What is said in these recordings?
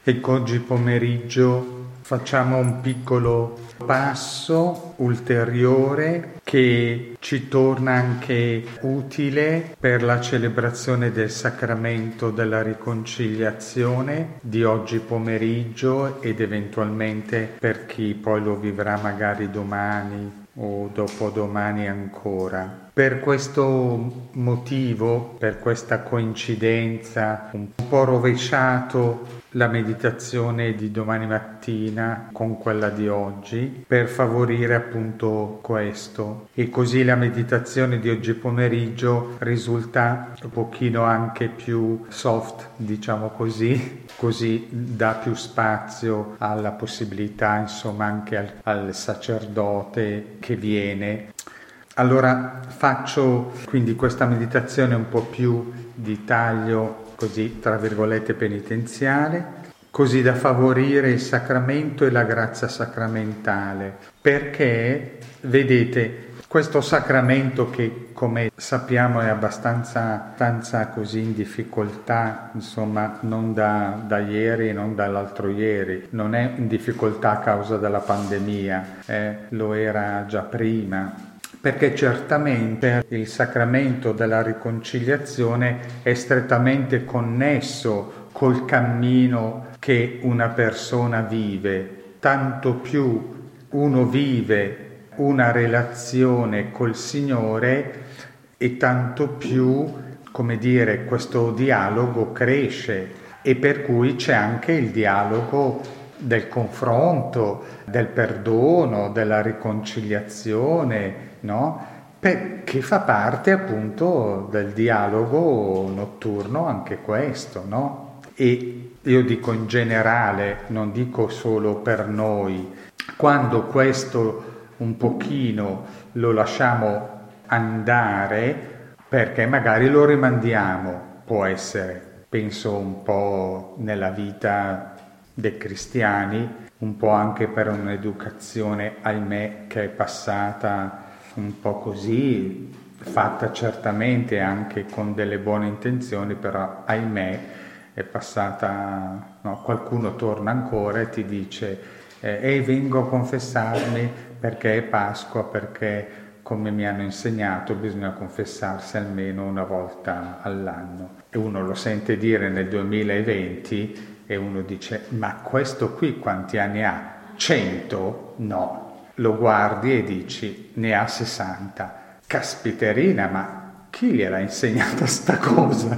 Ecco, oggi pomeriggio facciamo un piccolo passo ulteriore che ci torna anche utile per la celebrazione del sacramento della riconciliazione di oggi pomeriggio ed eventualmente per chi poi lo vivrà magari domani o dopodomani ancora. Per questo motivo, per questa coincidenza, un po' rovesciato la meditazione di domani mattina con quella di oggi, per favorire appunto questo. E così la meditazione di oggi pomeriggio risulta un pochino anche più soft, diciamo così dà più spazio alla possibilità, insomma, anche al sacerdote che viene. Allora faccio quindi questa meditazione un po' più di taglio, così tra virgolette penitenziale, così da favorire il sacramento e la grazia sacramentale, perché vedete questo sacramento che come sappiamo è abbastanza così in difficoltà, insomma non da ieri e non dall'altro ieri, non è in difficoltà a causa della pandemia, lo era già prima. Perché certamente il sacramento della riconciliazione è strettamente connesso col cammino che una persona vive. Tanto più uno vive una relazione col Signore e tanto più, come dire, questo dialogo cresce e per cui c'è anche il dialogo del confronto, del perdono, della riconciliazione, no? Che fa parte appunto del dialogo notturno anche questo, no? E io dico in generale, non dico solo per noi, quando questo un pochino lo lasciamo andare, perché magari lo rimandiamo, può essere, penso un po' nella vita dei cristiani, un po' anche per un'educazione, ahimè, che è passata un po' così, fatta certamente anche con delle buone intenzioni, però ahimè è passata, no? Qualcuno torna ancora e ti dice vengo a confessarmi perché è Pasqua, perché come mi hanno insegnato bisogna confessarsi almeno una volta all'anno, e uno lo sente dire nel 2020 e uno dice ma questo qui quanti anni ha? 100? No. Lo guardi e dici ne ha 60. Caspiterina, ma chi gliel'ha insegnata sta cosa?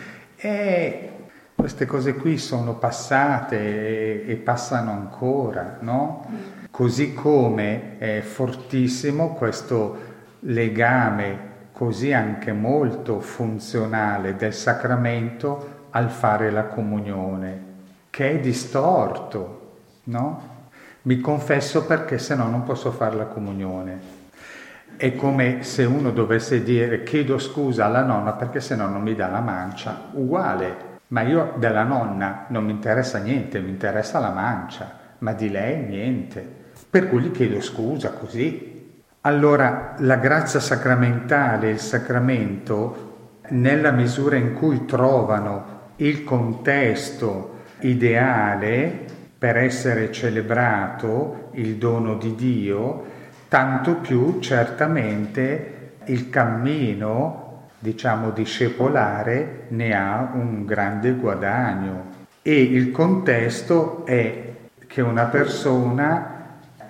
E queste cose qui sono passate e passano ancora, no? Così come è fortissimo questo legame così anche molto funzionale del sacramento al fare la comunione, che è distorto, no? Mi confesso perché se no non posso fare la comunione. È come se uno dovesse dire chiedo scusa alla nonna perché se no non mi dà la mancia, uguale, ma io della nonna non mi interessa niente, mi interessa la mancia, ma di lei niente, per cui gli chiedo scusa così. Allora la grazia sacramentale e il sacramento, nella misura in cui trovano il contesto ideale per essere celebrato il dono di Dio, tanto più certamente il cammino, diciamo, discepolare ne ha un grande guadagno. E il contesto è che una persona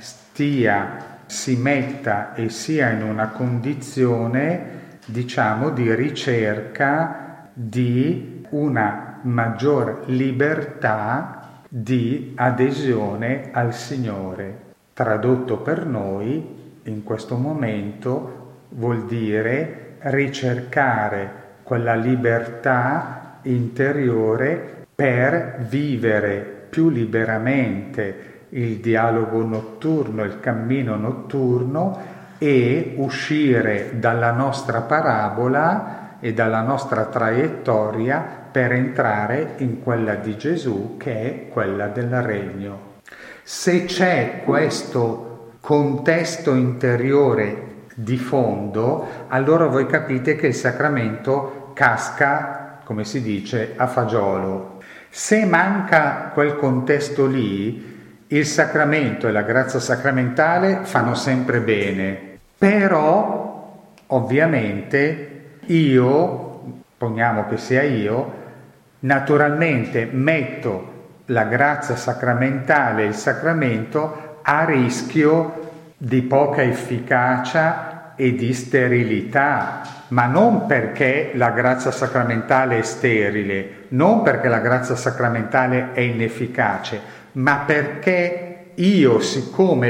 si metta e sia in una condizione, diciamo, di ricerca di una maggior libertà di adesione al Signore. Tradotto per noi, in questo momento, vuol dire ricercare quella libertà interiore per vivere più liberamente il dialogo notturno, il cammino notturno e uscire dalla nostra parabola e dalla nostra traiettoria per entrare in quella di Gesù, che è quella del regno. Se c'è questo contesto interiore di fondo, allora voi capite che il sacramento casca, come si dice, a fagiolo. Se manca quel contesto lì, il sacramento e la grazia sacramentale fanno sempre bene, però ovviamente io, poniamo che sia io, naturalmente metto la grazia sacramentale e il sacramento a rischio di poca efficacia e di sterilità, ma non perché la grazia sacramentale è sterile, non perché la grazia sacramentale è inefficace, ma perché io, siccome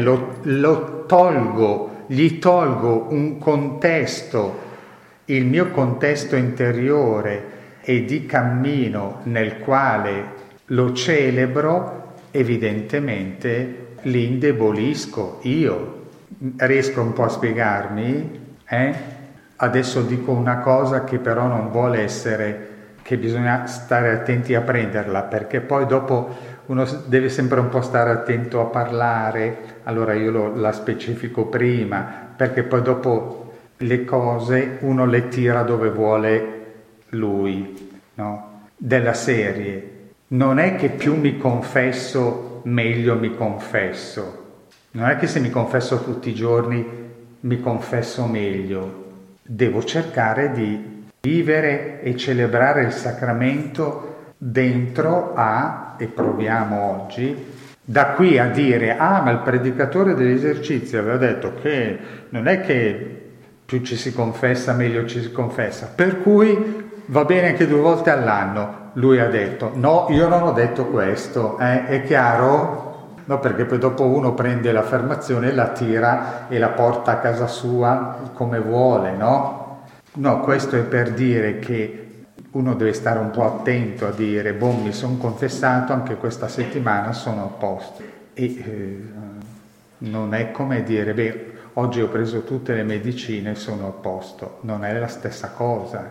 gli tolgo un contesto, il mio contesto interiore e di cammino nel quale lo celebro, evidentemente li indebolisco io. Riesco un po' a spiegarmi? Adesso dico una cosa che però non vuole essere, che bisogna stare attenti a prenderla, perché poi dopo uno deve sempre un po' stare attento a parlare, allora io la specifico prima, perché poi dopo le cose uno le tira dove vuole lui, no? Della serie. Non è che più mi confesso, meglio mi confesso. Non è che se mi confesso tutti i giorni mi confesso meglio. Devo cercare di vivere e celebrare il sacramento dentro e proviamo oggi, da qui a dire, ma il predicatore degli esercizi aveva detto che non è che più ci si confessa, meglio ci si confessa, per cui va bene anche 2 volte all'anno. Lui ha detto, no, io non ho detto questo, è chiaro? No, perché poi dopo uno prende l'affermazione, la tira e la porta a casa sua come vuole, no? No, questo è per dire che uno deve stare un po' attento a dire, mi sono confessato, anche questa settimana sono a posto. E non è come dire, oggi ho preso tutte le medicine, sono a posto. Non è la stessa cosa,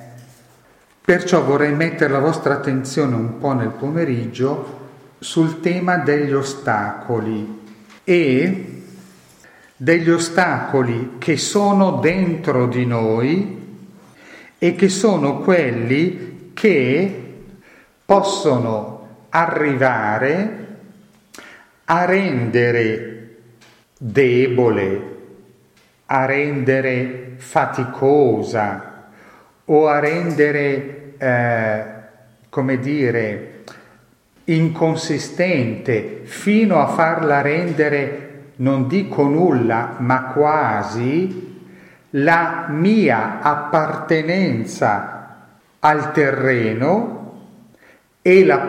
Perciò vorrei mettere la vostra attenzione un po' nel pomeriggio sul tema degli ostacoli e degli ostacoli che sono dentro di noi e che sono quelli che possono arrivare a rendere debole, a rendere faticosa o a rendere, inconsistente, fino a farla rendere, non dico nulla, ma quasi, la mia appartenenza al terreno e la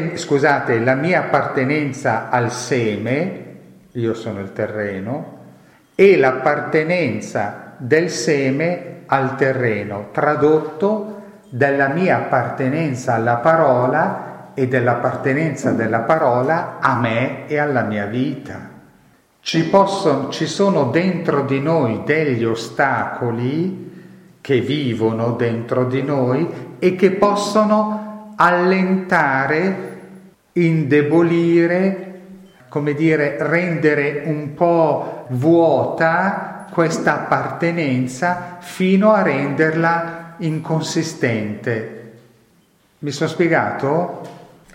mia appartenenza al seme, io sono il terreno, e l'appartenenza del seme al terreno, tradotto della mia appartenenza alla parola e dell'appartenenza della parola a me e alla mia vita. Ci sono dentro di noi degli ostacoli che vivono dentro di noi e che possono allentare, indebolire, rendere un po' vuota questa appartenenza fino a renderla inconsistente. Mi sono spiegato?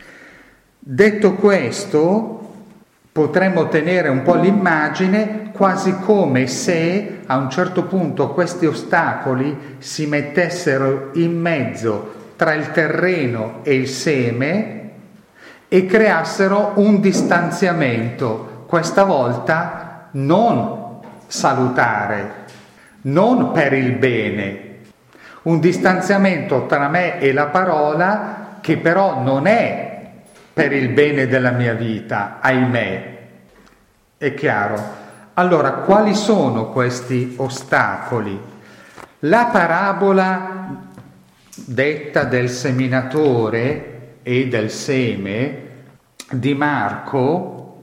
Detto questo, potremmo tenere un po' l'immagine quasi come se a un certo punto questi ostacoli si mettessero in mezzo tra il terreno e il seme e creassero un distanziamento, questa volta non salutare, non per il bene, un distanziamento tra me e la parola che però non è per il bene della mia vita, ahimè. È chiaro? Allora, quali sono questi ostacoli? La parabola detta del seminatore e del seme di Marco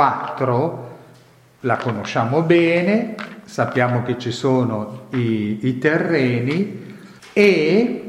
4 la conosciamo bene, sappiamo che ci sono i terreni e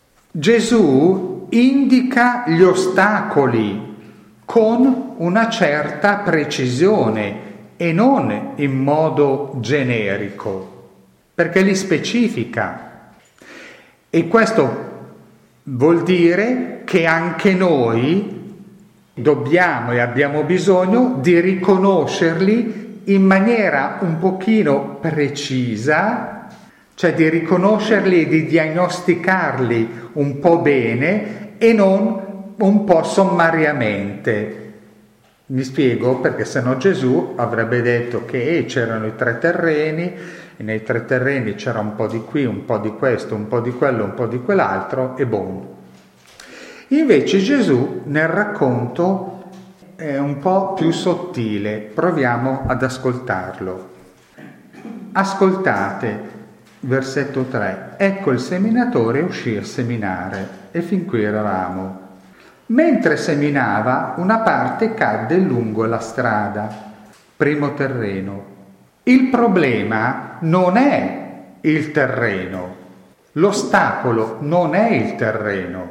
Gesù indica gli ostacoli con una certa precisione e non in modo generico, perché li specifica. E questo vuol dire che anche noi dobbiamo e abbiamo bisogno di riconoscerli in maniera un pochino precisa, cioè di riconoscerli e di diagnosticarli un po' bene e non un po' sommariamente. Mi spiego, perché sennò Gesù avrebbe detto che c'erano i 3 terreni, e nei 3 terreni c'era un po' di qui, un po' di questo, un po' di quello, un po' di quell'altro, e boom. Invece Gesù nel racconto è un po' più sottile, proviamo ad ascoltarlo. Ascoltate, versetto 3, ecco il seminatore uscì a seminare, e fin qui eravamo. Mentre seminava, una parte cadde lungo la strada, primo terreno. Il problema non è il terreno, l'ostacolo non è il terreno,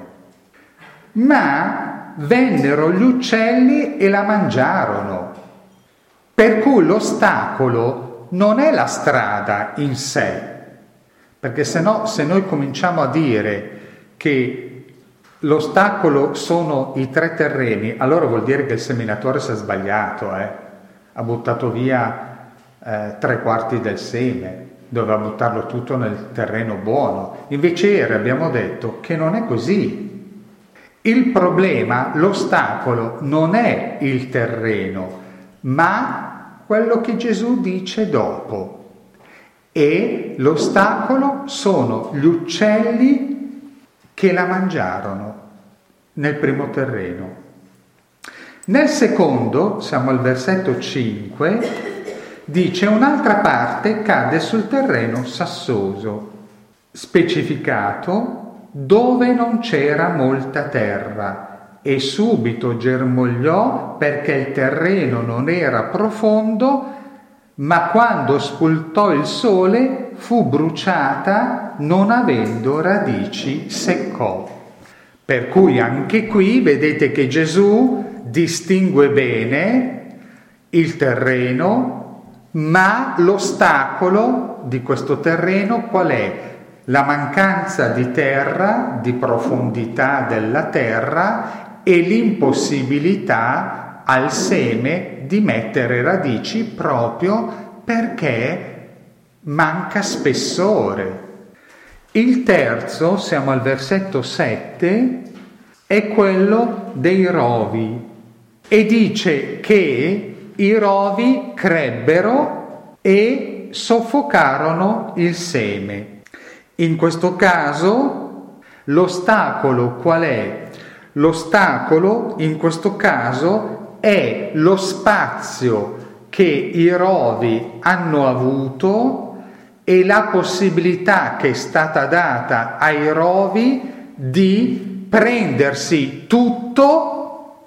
ma vennero gli uccelli e la mangiarono. Per cui l'ostacolo non è la strada in sé, perché se noi cominciamo a dire che l'ostacolo sono i 3 terreni, allora vuol dire che il seminatore si è sbagliato, ha buttato via 3/4 del seme, doveva buttarlo tutto nel terreno buono. Invece ieri abbiamo detto che non è così. Il problema, l'ostacolo non è il terreno, ma quello che Gesù dice dopo. E l'ostacolo sono gli uccelli che la mangiarono nel primo terreno. Nel secondo, siamo al versetto 5, dice un'altra parte cade sul terreno sassoso, specificato dove non c'era molta terra, e subito germogliò perché il terreno non era profondo, ma quando spuntò il sole fu bruciata, non avendo radici seccò. Per cui anche qui vedete che Gesù distingue bene il terreno, ma l'ostacolo di questo terreno qual è? La mancanza di terra, di profondità della terra e l'impossibilità al seme di mettere radici proprio perché manca spessore. Il terzo, siamo al versetto 7, è quello dei rovi e dice che i rovi crebbero e soffocarono il seme. In questo caso l'ostacolo qual è? L'ostacolo in questo caso è lo spazio che i rovi hanno avuto e la possibilità che è stata data ai rovi di prendersi tutto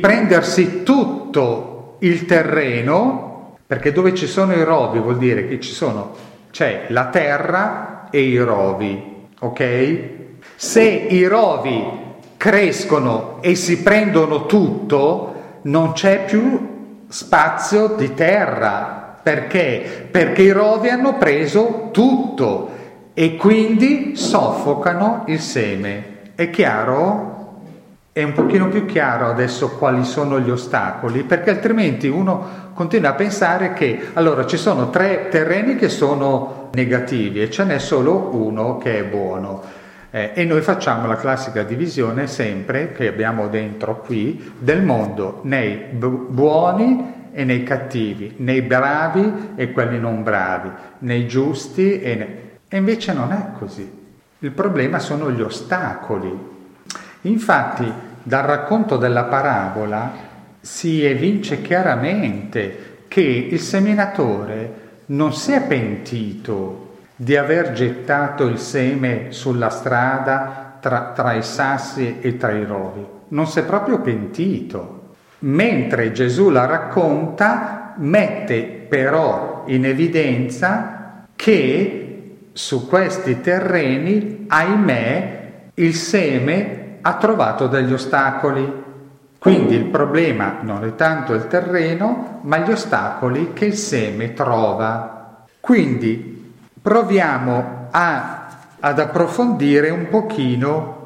il terreno, perché dove ci sono i rovi vuol dire che c'è la terra e i rovi, ok? Se i rovi crescono e si prendono tutto, non c'è più spazio di terra. Perché? Perché i rovi hanno preso tutto e quindi soffocano il seme. È chiaro? È un pochino più chiaro adesso quali sono gli ostacoli, perché altrimenti uno continua a pensare che allora ci sono 3 terreni che sono negativi e ce n'è solo uno che è buono. E noi facciamo la classica divisione sempre che abbiamo dentro qui del mondo nei buoni e nei cattivi, nei bravi e quelli non bravi, nei giusti e invece non è così. Il problema sono gli ostacoli. Infatti dal racconto della parabola si evince chiaramente che il seminatore non si è pentito di aver gettato il seme sulla strada tra i sassi e tra i rovi. Non si è proprio pentito. Mentre Gesù la racconta, mette però in evidenza che su questi terreni, ahimè, il seme ha trovato degli ostacoli. Quindi il problema non è tanto il terreno, ma gli ostacoli che il seme trova. Quindi proviamo ad approfondire un pochino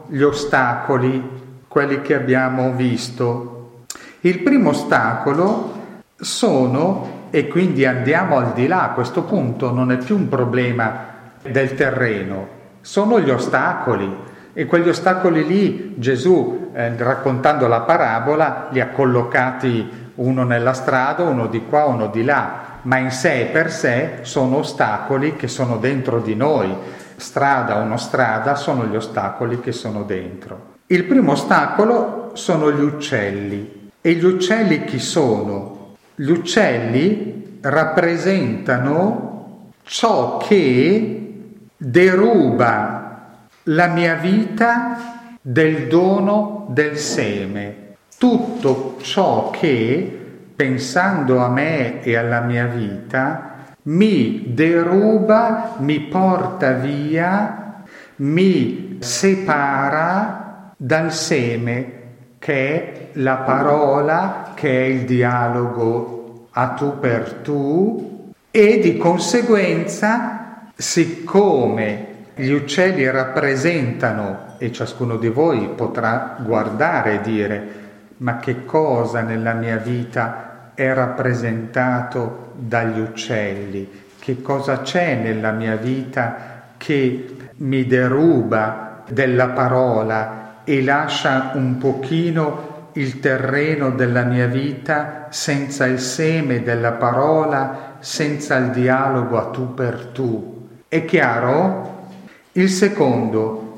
gli ostacoli, quelli che abbiamo visto. Il primo ostacolo sono, e quindi andiamo al di là, a questo punto non è più un problema del terreno, sono gli ostacoli. E quegli ostacoli lì Gesù, raccontando la parabola, li ha collocati uno nella strada, uno di qua, uno di là, ma in sé e per sé sono ostacoli che sono dentro di noi. Strada o non strada sono gli ostacoli che sono dentro. Il primo ostacolo sono gli uccelli. E gli uccelli chi sono? Gli uccelli rappresentano ciò che deruba la mia vita del dono del seme. Tutto ciò che, pensando a me e alla mia vita, mi deruba, mi porta via, mi separa dal seme, che è la parola, che è il dialogo a tu per tu, e di conseguenza, siccome gli uccelli rappresentano, e ciascuno di voi potrà guardare e dire: ma che cosa nella mia vita è rappresentato dagli uccelli? Che cosa c'è nella mia vita che mi deruba della parola e lascia un pochino il terreno della mia vita senza il seme della parola, senza il dialogo a tu per tu? È chiaro? Il secondo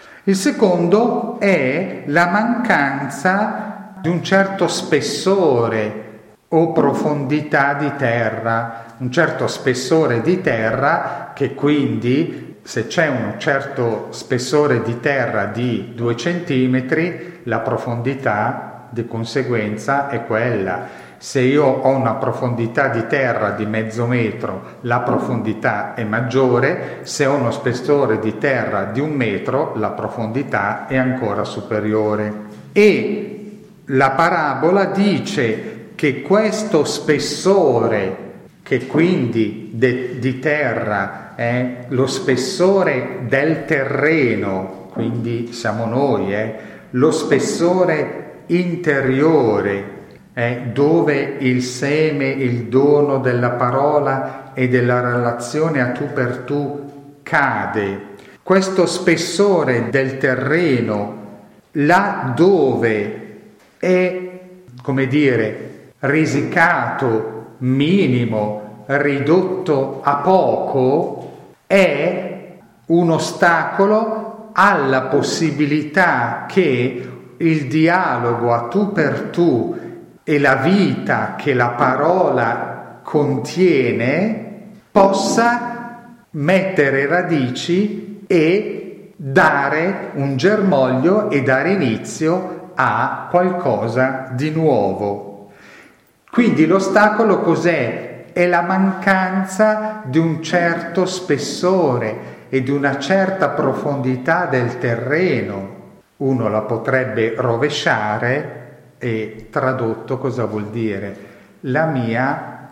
è la mancanza di un certo spessore o profondità di terra, un certo spessore di terra che quindi, se c'è un certo spessore di terra di 2 centimetri, la profondità di conseguenza è quella. Se io ho una profondità di terra di mezzo metro, la profondità è maggiore. Se ho uno spessore di terra di 1 metro, la profondità è ancora superiore. E la parabola dice che questo spessore, che quindi di terra è lo spessore del terreno, quindi siamo noi, lo spessore interiore, dove il seme, il dono della parola e della relazione a tu per tu cade. Questo spessore del terreno, là dove è, come dire, risicato, minimo, ridotto a poco, è un ostacolo alla possibilità che il dialogo a tu per tu e la vita che la parola contiene possa mettere radici e dare un germoglio e dare inizio a qualcosa di nuovo. Quindi l'ostacolo cos'è? È la mancanza di un certo spessore e di una certa profondità del terreno. Uno la potrebbe rovesciare e tradotto cosa vuol dire? La mia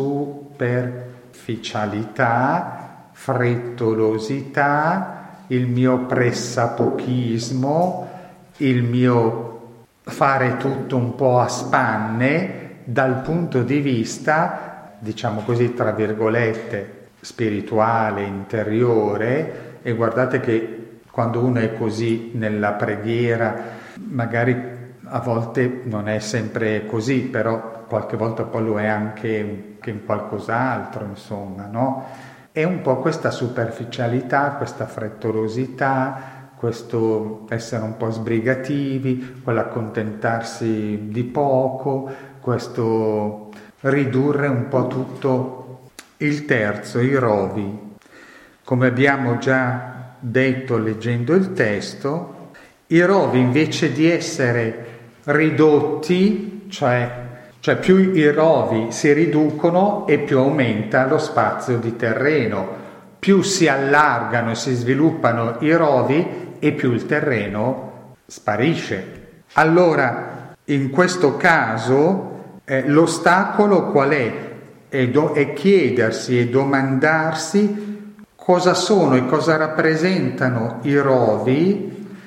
superficialità, frettolosità, il mio pressapochismo, il mio fare tutto un po' a spanne dal punto di vista, diciamo così, tra virgolette, spirituale, interiore. E guardate che quando uno è così nella preghiera, magari a volte non è sempre così, però qualche volta poi lo è anche in qualcos'altro, insomma, no? È un po' questa superficialità, questa frettolosità, questo essere un po' sbrigativi, quell'accontentarsi di poco, questo ridurre un po' tutto. Il terzo, i rovi. Come abbiamo già detto leggendo il testo, i rovi invece di essere ridotti, cioè più i rovi si riducono e più aumenta lo spazio di terreno, più si allargano e si sviluppano i rovi e più il terreno sparisce. Allora, in questo caso, l'ostacolo qual è? È chiedersi e domandarsi cosa sono e cosa rappresentano i rovi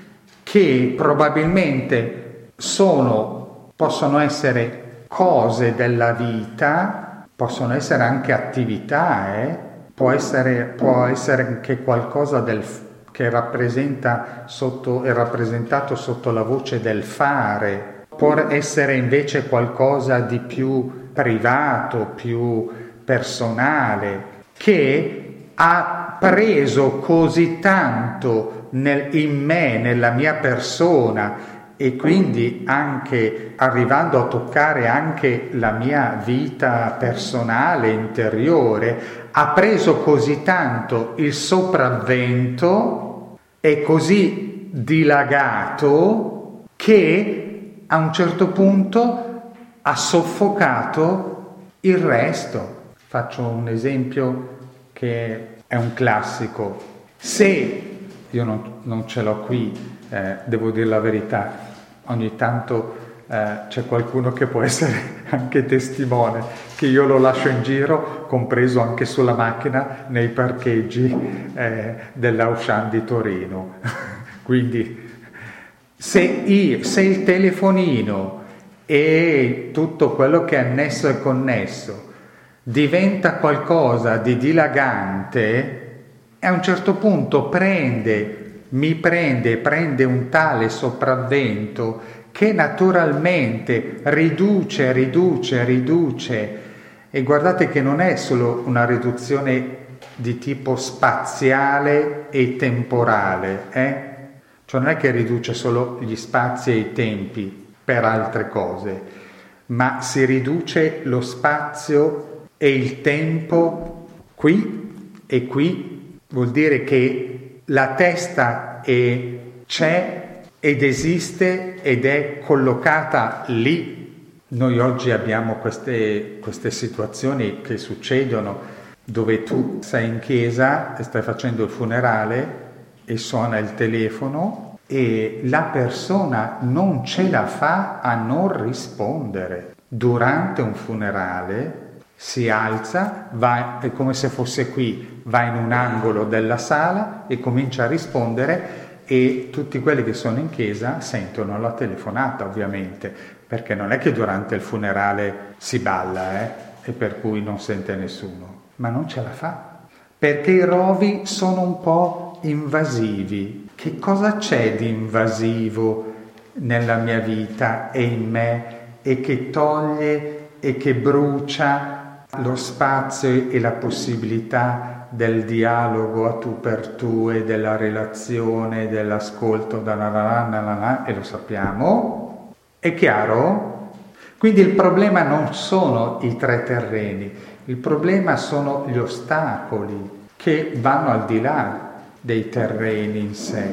che probabilmente possono essere cose della vita, possono essere anche attività, può essere anche qualcosa che è rappresentato sotto la voce del fare, può essere invece qualcosa di più privato, più personale, che ha preso così tanto in me, nella mia persona, e quindi anche arrivando a toccare anche la mia vita personale, interiore, ha preso così tanto il sopravvento, è così dilagato che a un certo punto ha soffocato il resto. Faccio un esempio che è un classico. Se io non ce l'ho qui, devo dire la verità, ogni tanto c'è qualcuno che può essere anche testimone, che io lo lascio in giro, compreso anche sulla macchina, nei parcheggi dell'Auchan di Torino. Quindi se il telefonino e tutto quello che è annesso e connesso diventa qualcosa di dilagante, a un certo punto prende un tale sopravvento che naturalmente riduce, e guardate che non è solo una riduzione di tipo spaziale e temporale, cioè non è che riduce solo gli spazi e i tempi per altre cose, ma si riduce lo spazio e il tempo qui e qui. Vuol dire che la testa c'è ed esiste ed è collocata lì. Noi oggi abbiamo queste situazioni che succedono dove tu sei in chiesa e stai facendo il funerale e suona il telefono e la persona non ce la fa a non rispondere. Durante un funerale si alza, è come se fosse qui, va in un angolo della sala e comincia a rispondere, e tutti quelli che sono in chiesa sentono la telefonata, ovviamente, perché non è che durante il funerale si balla, e per cui non sente nessuno, ma non ce la fa, perché i rovi sono un po' invasivi. Che cosa c'è di invasivo nella mia vita e in me, e che toglie e che brucia lo spazio e la possibilità del dialogo a tu per tu e della relazione, dell'ascolto, e lo sappiamo? È chiaro? Quindi il problema non sono i tre terreni, il problema sono gli ostacoli che vanno al di là dei terreni in sé.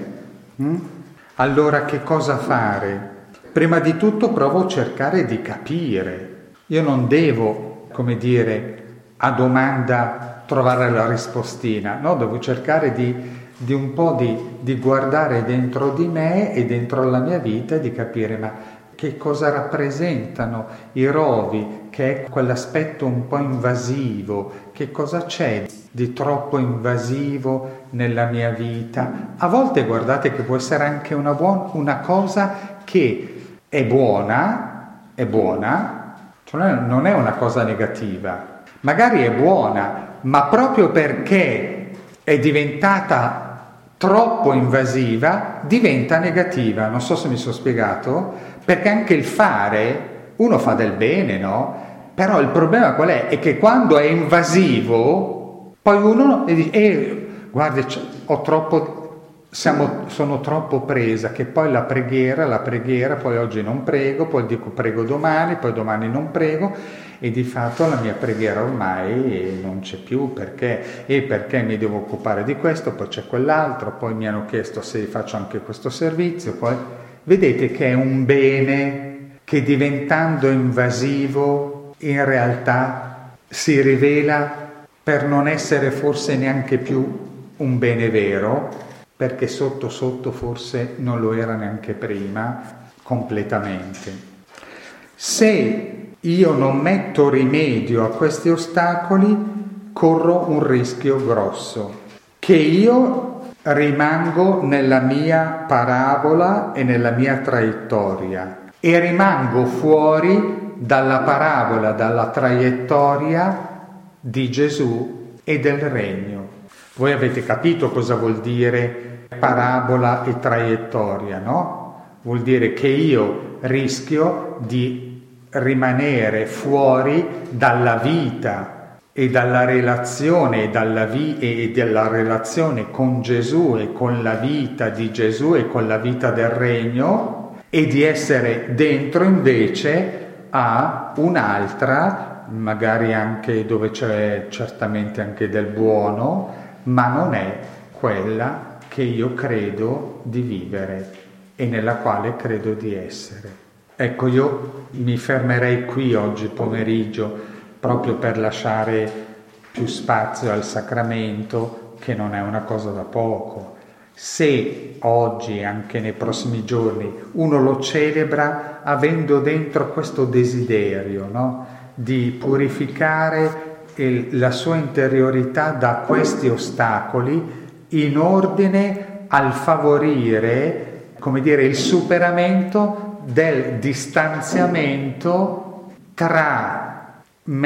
Allora che cosa fare? Prima di tutto provo a cercare di capire. Io non devo, come dire, a domanda trovare la rispostina, no? Devo cercare di un po' di guardare dentro di me e dentro la mia vita e di capire ma che cosa rappresentano i rovi, che è quell'aspetto un po' invasivo, che cosa c'è di troppo invasivo nella mia vita. A volte guardate che può essere anche una cosa che è buona, cioè non è una cosa negativa, magari è buona, ma proprio perché è diventata troppo invasiva diventa negativa. Non so se mi sono spiegato, perché anche il fare, uno fa del bene, no? Però il problema qual è? È che quando è invasivo, poi uno dice, guarda, sono troppo presa, che poi la preghiera, poi oggi non prego, poi dico prego domani, poi domani non prego, e di fatto la mia preghiera ormai non c'è più, perché mi devo occupare di questo, poi c'è quell'altro, poi mi hanno chiesto se faccio anche questo servizio, poi vedete che è un bene che diventando invasivo in realtà si rivela per non essere forse neanche più un bene vero, perché sotto sotto forse non lo era neanche prima completamente. Se io non metto rimedio a questi ostacoli, corro un rischio grosso, che io rimango nella mia parabola e nella mia traiettoria e rimango fuori dalla parabola, dalla traiettoria di Gesù e del regno. Voi avete capito cosa vuol dire parabola e traiettoria, no? Vuol dire che io rischio di rimanere fuori dalla vita e dalla relazione e della relazione con Gesù e con la vita di Gesù e con la vita del regno, e di essere dentro invece a un'altra, magari anche dove c'è certamente anche del buono, ma non è quella che io credo di vivere e nella quale credo di essere. Ecco, io mi fermerei qui oggi pomeriggio proprio per lasciare più spazio al sacramento, che non è una cosa da poco. Se oggi, anche nei prossimi giorni, uno lo celebra avendo dentro questo desiderio, no? Di purificare la sua interiorità da questi ostacoli in ordine al favorire, come dire, il superamento del distanziamento tra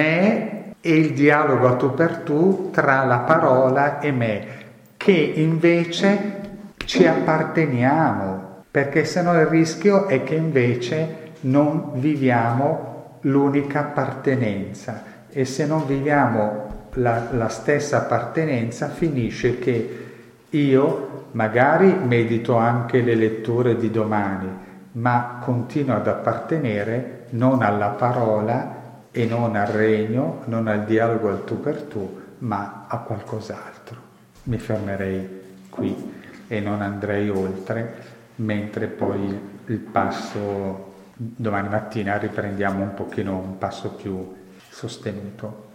me e il dialogo a tu per tu, tra la parola e me, che invece ci apparteniamo, perché sennò il rischio è che invece non viviamo l'unica appartenenza, e se non viviamo la stessa appartenenza finisce che io magari medito anche le letture di domani, ma continuo ad appartenere non alla parola e non al regno, non al dialogo al tu per tu, ma a qualcos'altro. Mi fermerei qui e non andrei oltre, mentre poi il passo domani mattina riprendiamo un pochino un passo più sostenuto.